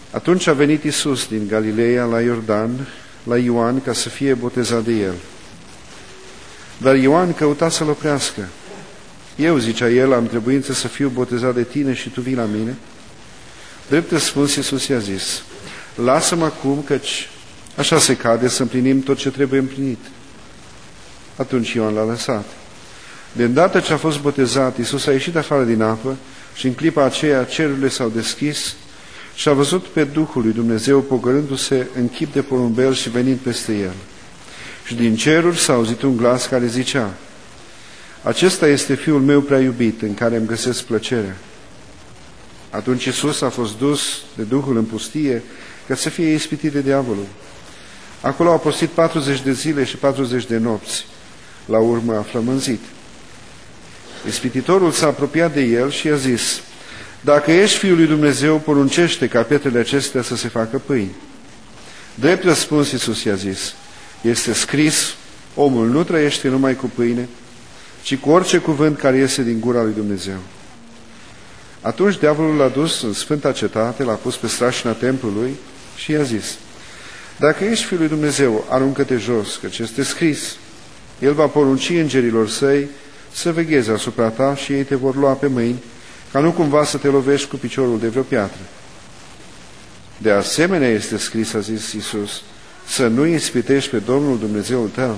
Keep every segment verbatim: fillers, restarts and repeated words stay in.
Atunci a venit Iisus din Galileea la Iordan, la Ioan, ca să fie botezat de el. Dar Ioan căuta să-l oprească. Eu, zicea el, am trebuință să fiu botezat de tine și tu vii la mine? Drept răspuns, Iisus i-a zis: lasă-mă acum, căci așa se cade să împlinim tot ce trebuie împlinit. Atunci Ioan l-a lăsat. De îndată ce a fost botezat, Iisus a ieșit afară din apă și în clipa aceea cerurile s-au deschis și a văzut pe Duhul lui Dumnezeu pogorându-se în chip de porumbel și venind peste el. Și din ceruri s-a auzit un glas care zicea: acesta este Fiul meu prea iubit, în care îmi găsesc plăcerea. Atunci Iisus a fost dus de Duhul în pustie ca să fie ispitit de diavolul. Acolo a postit patruzeci de zile și patruzeci de nopți. La urmă a flămânzit. Ispititorul s-a apropiat de el și i-a zis: dacă ești Fiul lui Dumnezeu, poruncește ca pietrele acestea să se facă pâini. Drept răspuns, Iisus i-a zis: este scris, omul nu trăiește numai cu pâine, ci cu orice cuvânt care iese din gura lui Dumnezeu. Atunci diavolul l-a dus în sfânta cetate, l-a pus pe strașina templului și i-a zis: dacă ești Fiul lui Dumnezeu, aruncă-te jos, căci este scris, el va porunci îngerilor săi să vegheze asupra ta și ei te vor lua pe mâini, ca nu cumva să te lovești cu piciorul de vreo piatră. De asemenea este scris, a zis Iisus, să nu ispitești pe Domnul Dumnezeul tău.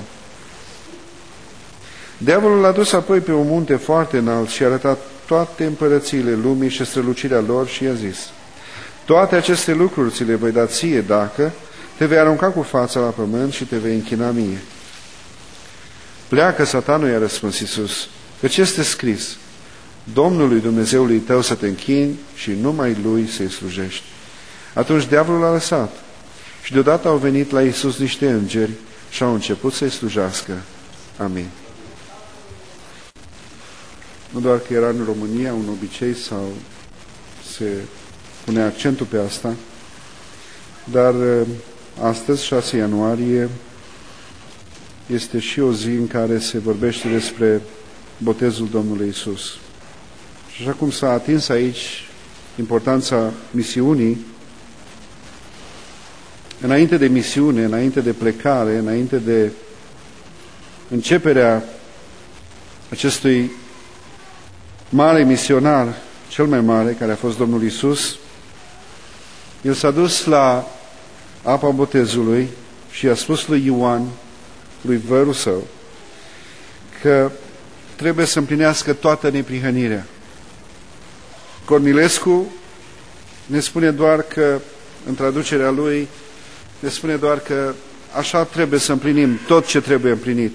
Diavolul l-a dus apoi pe un munte foarte înalt și a arătat toate împărățiile lumii și strălucirea lor și i-a zis: toate aceste lucruri ți le voi da ție dacă te vei arunca cu fața la pământ și te vei închina mie. Pleacă, Satanul, i-a răspuns Iisus, căci este scris: Domnului Dumnezeului tău să te închini și numai Lui să-i slujești. Atunci diavolul a lăsat și deodată au venit la Iisus niște îngeri și au început să-i slujească. Amin. Nu doar că era în România un obicei sau se pune accentul pe asta, dar astăzi, șase ianuarie, este și o zi în care se vorbește despre botezul Domnului Iisus. Și așa cum s-a atins aici importanța misiunii, înainte de misiune, înainte de plecare, înainte de începerea acestui mare misionar, cel mai mare, care a fost Domnul Iisus, el s-a dus la apa botezului și a spus lui Ioan, lui vărul său, că trebuie să împlinească toată neprihănirea. Cornilescu ne spune doar că, în traducerea lui, ne spune doar că așa trebuie să împlinim tot ce trebuie împlinit.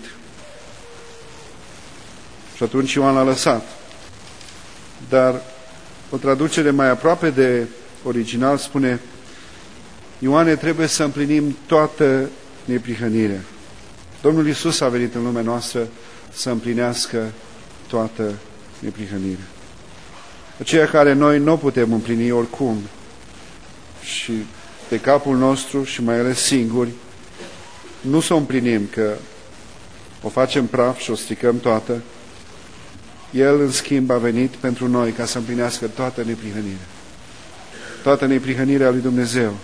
Și atunci Ioan l-a lăsat. Dar o traducere mai aproape de original spune: Ioane, trebuie să împlinim toată neprihănirea. Domnul Iisus a venit în lumea noastră să împlinească toată neprihănirea. Aceea care noi nu putem împlini oricum și pe capul nostru și mai ales singuri, nu să o împlinim, că o facem praf și o stricăm toată. El, în schimb, a venit pentru noi ca să împlinească toată neprihănirea. Toată neprihănirea lui Dumnezeu.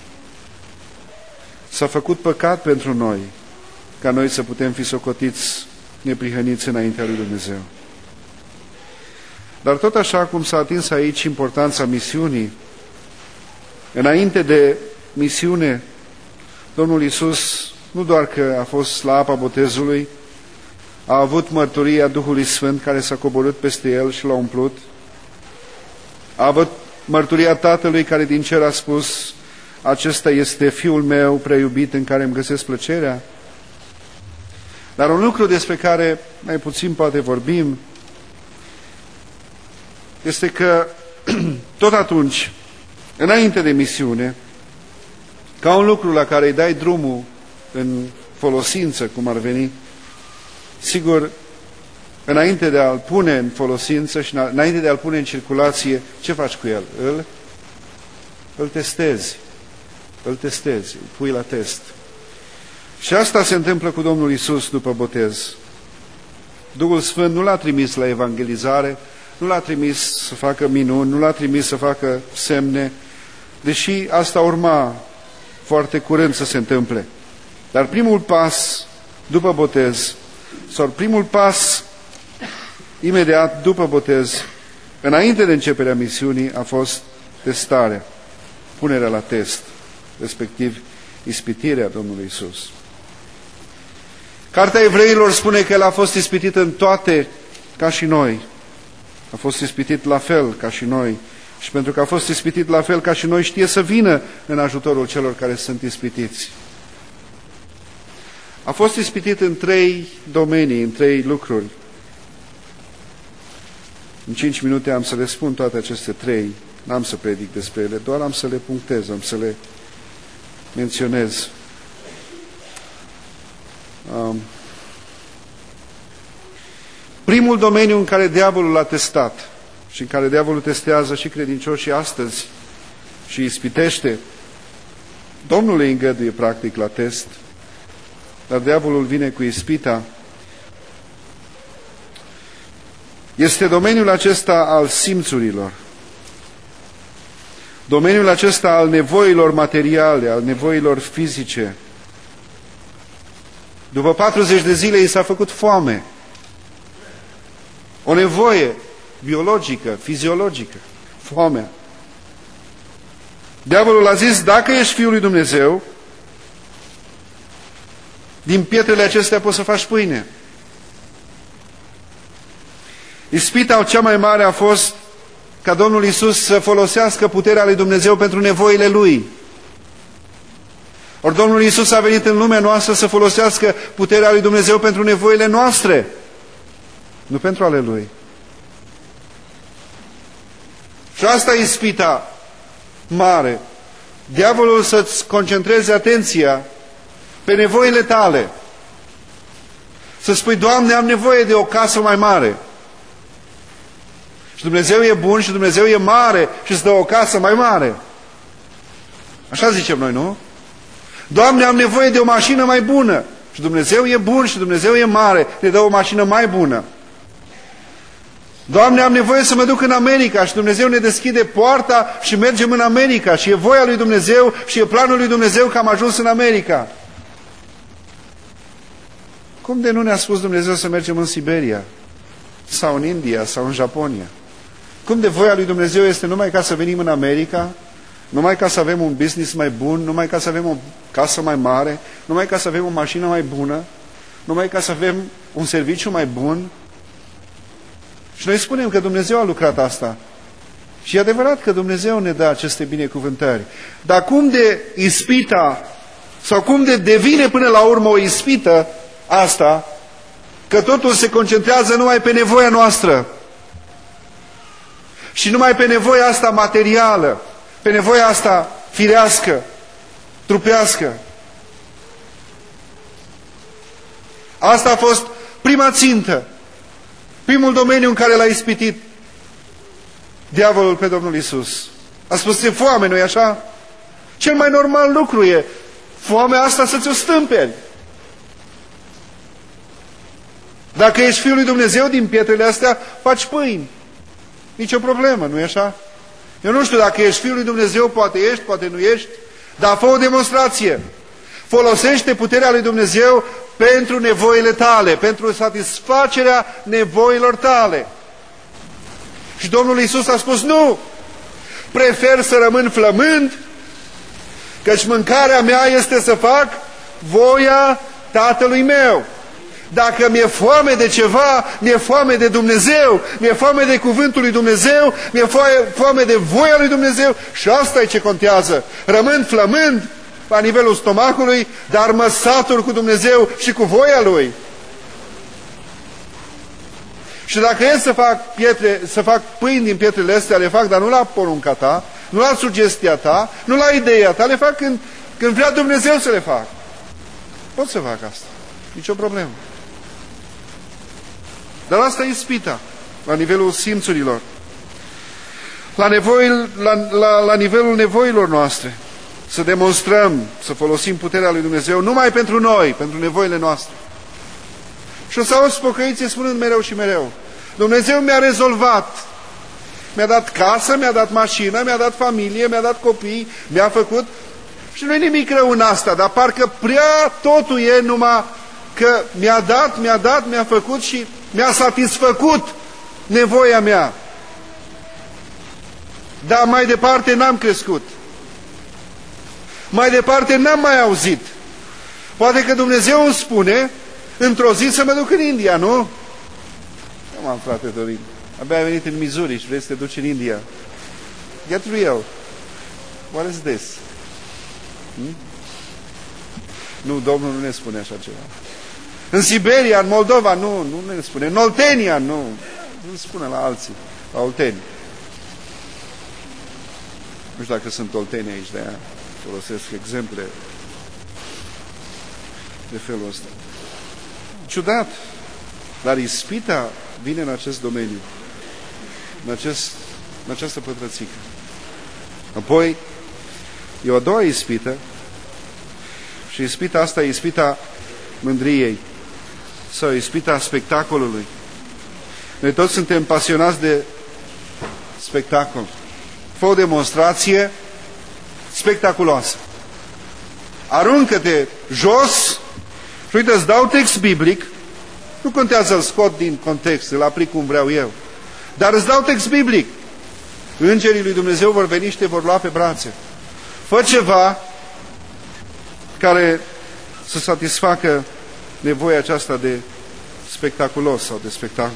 S-a făcut păcat pentru noi, ca noi să putem fi socotiți neprihăniți înaintea lui Dumnezeu. Dar tot așa cum s-a atins aici importanța misiunii, înainte de misiune, Domnul Iisus nu doar că a fost la apa botezului, a avut mărturia Duhului Sfânt care s-a coborât peste el și l-a umplut, a avut mărturia Tatălui care din cer a spus: acesta este Fiul meu prea iubit, în care îmi găsesc plăcerea. Dar un lucru despre care mai puțin poate vorbim este că tot atunci, înainte de misiune, ca un lucru la care îi dai drumul în folosință, cum ar veni, sigur, înainte de a-l pune în folosință și înainte de a-l pune în circulație, ce faci cu el? Îl, îl testezi. Îl testezi, îl pui la test. Și asta se întâmplă cu Domnul Iisus după botez. Duhul Sfânt nu l-a trimis la evangelizare, nu l-a trimis să facă minuni, nu l-a trimis să facă semne, deși asta urma foarte curând să se întâmple. Dar primul pas după botez, sau primul pas imediat după botez, înainte de începerea misiunii, a fost testarea, punerea la test, respectiv ispitirea Domnului Iisus. Cartea Evreilor spune că El a fost ispitit în toate ca și noi. A fost ispitit la fel ca și noi. Și pentru că a fost ispitit la fel ca și noi, știe să vină în ajutorul celor care sunt ispitiți. A fost ispitit în trei domenii, în trei lucruri. În cinci minute am să le spun toate aceste trei. N-am să predic despre ele, doar am să le punctez, am să le menționez. Um, primul domeniu în care diavolul l-a testat și în care diavolul testează și credincioșii astăzi și ispitește, Domnul îi îngăduie practic la test, dar diavolul vine cu ispita. Este domeniul acesta al simțurilor, domeniul acesta al nevoilor materiale, al nevoilor fizice. După patruzeci de zile i s-a făcut foame. O nevoie biologică, fiziologică, foamea. Diavolul a zis, dacă ești Fiul lui Dumnezeu, din pietrele acestea poți să faci pâine. Ispita cea mai mare a fost ca Domnul Iisus să folosească puterea lui Dumnezeu pentru nevoile Lui. Ori Domnul Iisus a venit în lumea noastră să folosească puterea lui Dumnezeu pentru nevoile noastre, nu pentru ale Lui. Și asta e ispita mare. Diavolul să-ți concentreze atenția pe nevoile tale. Să spui, Doamne, am nevoie de o casă mai mare. Și Dumnezeu e bun și Dumnezeu e mare și îți dă o casă mai mare. Așa zicem noi, nu? Doamne, am nevoie de o mașină mai bună. Și Dumnezeu e bun și Dumnezeu e mare, ne dă o mașină mai bună. Doamne, am nevoie să mă duc în America și Dumnezeu ne deschide poarta și mergem în America. Și e voia lui Dumnezeu și e planul lui Dumnezeu că am ajuns în America. Cum de nu ne-a spus Dumnezeu să mergem în Siberia? Sau în India? Sau în Japonia? Cum de voia lui Dumnezeu este numai ca să venim în America? Numai ca să avem un business mai bun? Numai ca să avem o casă mai mare? Numai ca să avem o mașină mai bună? Numai ca să avem un serviciu mai bun? Și noi spunem că Dumnezeu a lucrat asta. Și e adevărat că Dumnezeu ne dă aceste binecuvântări. Dar cum de ispita, sau cum de devine până la urmă o ispită asta, că totul se concentrează numai pe nevoia noastră și numai pe nevoia asta materială, pe nevoia asta firească, trupească. Asta a fost prima țintă, primul domeniu în care l-a ispitit diavolul pe Domnul Iisus. A spus, e foame, nu-i așa? Cel mai normal lucru e foamea asta să ți-o stâmperi. Dacă ești Fiul lui Dumnezeu, din pietrele astea faci pâini. Nici o problemă, nu-i așa? Eu nu știu dacă ești Fiul lui Dumnezeu, poate ești, poate nu ești, dar fă o demonstrație. Folosește puterea lui Dumnezeu pentru nevoile tale, pentru satisfacerea nevoilor tale. Și Domnul Iisus a spus, nu, prefer să rămân flămând, căci mâncarea mea este să fac voia Tatălui meu. Dacă mi-e foame de ceva, mi-e foame de Dumnezeu, mi-e foame de cuvântul lui Dumnezeu, mi-e foame de voia lui Dumnezeu și asta e ce contează. Rămân flămând la nivelul stomacului, dar mă satur cu Dumnezeu și cu voia Lui. Și dacă e să fac, pietre, să fac pâini din pietrele astea, le fac, dar nu la porunca ta, nu la sugestia ta, nu la ideea ta, le fac când, când vrea Dumnezeu să le fac. Pot să fac asta. Nici o problemă. Dar asta e ispita, la nivelul simțurilor, la, nevoi, la, la, la nivelul nevoilor noastre. Să demonstrăm, să folosim puterea lui Dumnezeu numai pentru noi, pentru nevoile noastre. Și o să auzi pocăiții spunând mereu și mereu, Dumnezeu mi-a rezolvat mi-a dat casă, mi-a dat mașină, mi-a dat familie, mi-a dat copii, mi-a făcut... Și nu-i nimic rău în asta, dar parcă prea totul e numai că mi-a dat, mi-a dat, mi-a făcut și mi-a satisfăcut nevoia mea. Dar mai departe n-am crescut. Mai departe n-am mai auzit. Poate că Dumnezeu îmi spune într-o zi să mă duc în India, nu? Nu m-am, frate Dorin. Abia ai venit în Missouri și vrei să te duci în India. Get real. What is this? Hmm? Nu, Domnul nu ne spune așa ceva. În Siberia, în Moldova, nu, nu ne spune. În Oltenia, nu. Nu spune la alții, la olteni. Nu știu dacă sunt olteni aici, de-aia folosesc exemple de felul ăsta. Ciudat, dar ispita vine în acest domeniu, în, acest, în această pătrățică. Apoi, e o a doua ispită și ispita asta e ispita mândriei sau ispita spectacolului. Noi toți suntem pasionați de spectacol. Fă o demonstrație spectaculoasă. Aruncă-te jos și uite, îți dau text biblic, nu contează, îl scot din context, îl aplic cum vreau eu, dar îți dau text biblic. Îngerii lui Dumnezeu vor veni și te vor lua pe brațe. Fă ceva care să satisfacă nevoia aceasta de spectaculos sau de spectacol.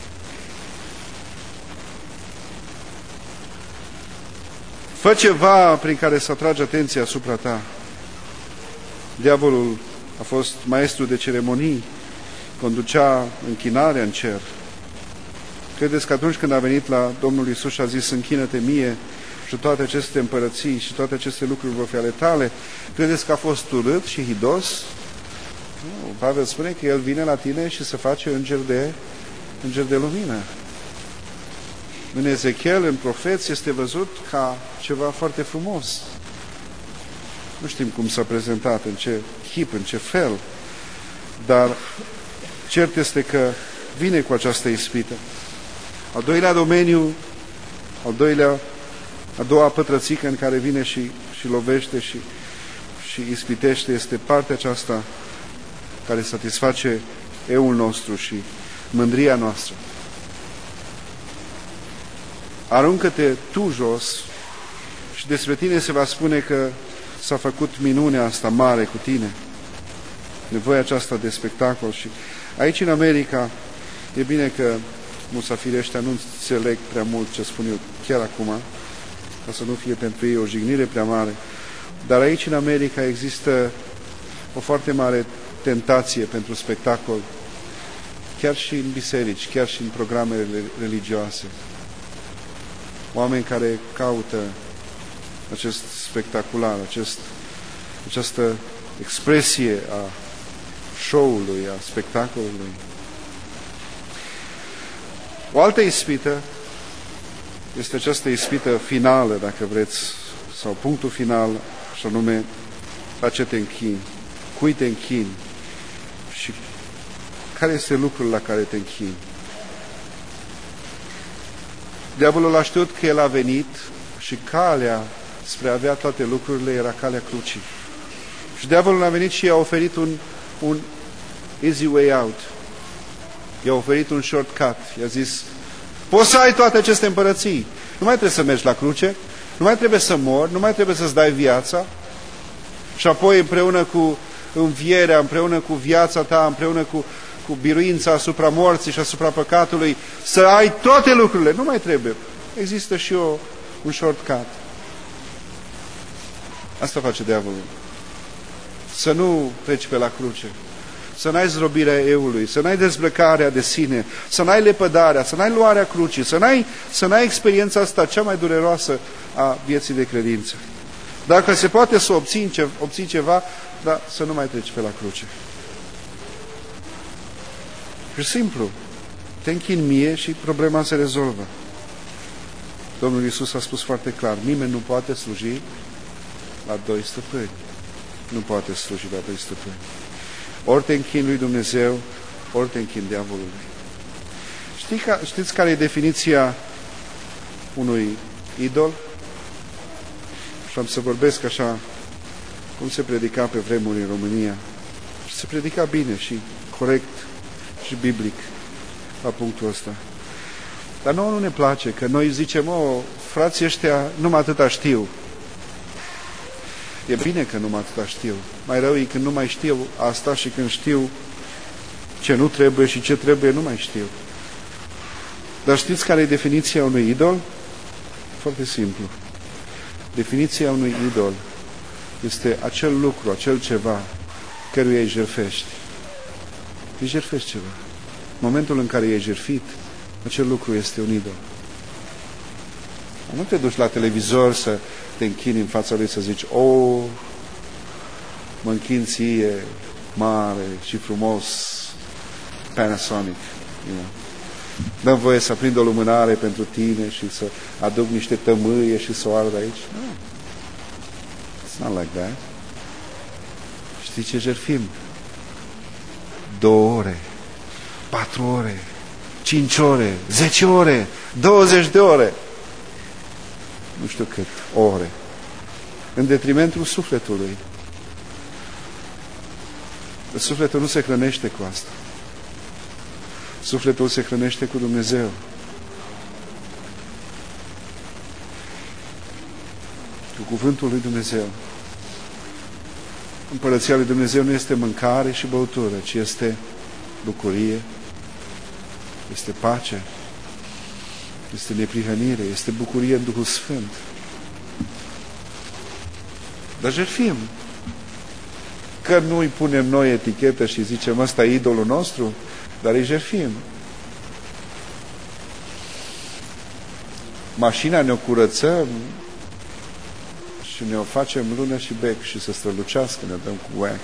Fă ceva prin care să atragi atenția asupra ta. Diavolul a fost maestru de ceremonii, conducea închinarea în cer. Credeți că atunci când a venit la Domnul Iisus și a zis, închină-te mie și toate aceste împărății și toate aceste lucruri vor fi ale tale, credeți că a fost urât și hidos? Nu, Pavel spune că El vine la tine și se face înger de, înger de lumină. În Ezechiel, în profeți, este văzut ca ceva foarte frumos. Nu știm cum s-a prezentat, în ce chip, în ce fel, dar cert este că vine cu această ispită. Al doilea domeniu, al doilea, a doua pătrățică în care vine și, și lovește și, și ispitește este partea aceasta care satisface eul nostru și mândria noastră. Aruncă-te tu jos și despre tine se va spune că s-a făcut minunea asta mare cu tine. Nevoia aceasta de spectacol. Și aici în America e bine că musafirii ăștia nu înțeleg prea mult ce spun eu chiar acum, ca să nu fie pentru ei o jignire prea mare. Dar aici în America există o foarte mare tentație pentru spectacol, chiar și în biserici, chiar și în programele religioase. Oameni care caută acest spectacular, acest, această expresie a show-ului, a spectacolului. O altă ispită este această ispită finală, dacă vreți, sau punctul final, și anume, la ce te închini, cui te închini și care este lucrul la care te închini. Diavolul a știut că el a venit și calea spre a avea toate lucrurile era calea crucii. Și diavolul a venit și i-a oferit un, un easy way out. I-a oferit un shortcut. I-a zis, poți să ai toate aceste împărății. Nu mai trebuie să mergi la cruce, nu mai trebuie să mori, nu mai trebuie să-ți dai viața și apoi împreună cu învierea, împreună cu viața ta, împreună cu, cu biruința asupra morții și asupra păcatului, să ai toate lucrurile. Nu mai trebuie. Există și o, un shortcut. Asta face diavolul. Să nu treci pe la cruce, să n-ai zdrobirea eului, să n-ai dezbrăcarea de sine, să n-ai lepădarea, să n-ai luarea crucii, să n-ai, să n-ai experiența asta cea mai dureroasă a vieții de credință. Dacă se poate să obții, ce, obții ceva, dar să nu mai treci pe la cruce. Și simplu, te închini mie și problema se rezolvă. Domnul Iisus a spus foarte clar, nimeni nu poate sluji la doi stăpâni. Nu poate sluji la doi stăpâni. Ori te închini lui Dumnezeu, ori te închini diavolului. Știi ca, știți care e definiția unui idol. Și am să vorbesc așa cum se predica pe vremuri în România. Și se predica bine și corect și biblic la punctul ăsta. Dar nouă nu ne place, că noi zicem, o, frații ăștia numai atâta știu. E bine că numai atâta știu. Mai rău e când nu mai știu asta și când știu ce nu trebuie și ce trebuie, nu mai știu. Dar știți care e definiția unui idol? Foarte simplu. Definiția unui idol este acel lucru, acel ceva căruia îi jertfești. Îi jertfești ceva. În momentul în care e jertfit, acel lucru este un idol. Nu te duci la televizor să te închini în fața lui să zici, o, mă închin ție, mare și frumos Panasonic. You know. Dă-mi voie să aprind o lumânare pentru tine și să aduc niște tămâie și să o ard aici. No. It's not like that. Știi ce jertfim? Două ore, patru ore, cinci ore, zece ore, douăzeci de ore. Nu știu cât, ore. În detrimentul sufletului. Sufletul nu se hrănește cu asta. Sufletul se hrănește cu Dumnezeu. Cu cuvântul lui Dumnezeu. Împărăția lui Dumnezeu nu este mâncare și băutură, ci este bucurie, este pace, este neprihănire, este bucurie în Duhul Sfânt. Dar jertfim. Că nu îi punem noi etichetă și zicem ăsta e idolul nostru, dar îi jertfim. Mașina ne-o curățăm și ne-o facem lună și bec și să strălucească, ne dăm cu wax.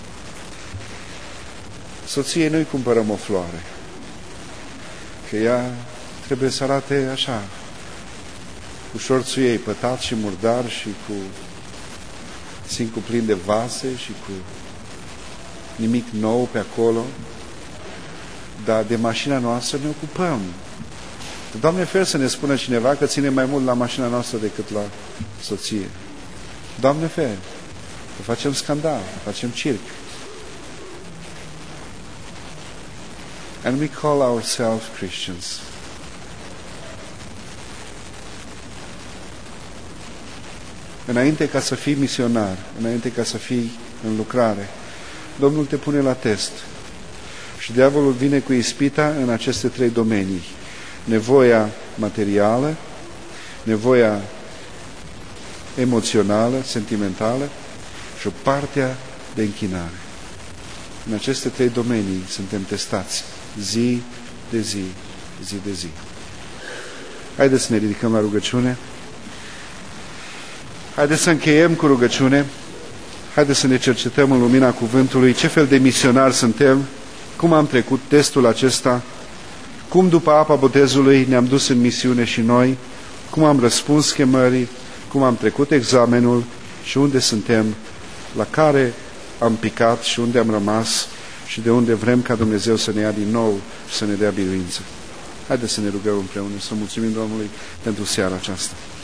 Soției nu-i cumpărăm o floare, că ea trebuie să arate așa, cu șorțul ei pătat și murdar și cu țincul plin de vase și cu nimic nou pe acolo, dar de mașina noastră ne ocupăm. Doamne, fer să ne spună cineva că ține mai mult la mașina noastră decât la soție. Doamne, fer, că facem scandal, că facem circ. And we call ourselves Christians. Înainte ca să fii misionar, înainte ca să fii în lucrare, Domnul te pune la test. Și diavolul vine cu ispita în aceste trei domenii. Nevoia materială, nevoia emoțională, sentimentală și o partea de închinare. În aceste trei domenii suntem testați zi de zi, zi de zi. Haideți să ne ridicăm la rugăciune. Haideți să încheiem cu rugăciune. Haideți să ne cercetăm în lumina cuvântului ce fel de misionari suntem, cum am trecut testul acesta, cum după apa botezului ne-am dus în misiune și noi, cum am răspuns chemării, cum am trecut examenul și unde suntem, la care am picat și unde am rămas și de unde vrem ca Dumnezeu să ne ia din nou și să ne dea biruință. Haideți să ne rugăm împreună, să mulțumim Domnului pentru seara aceasta.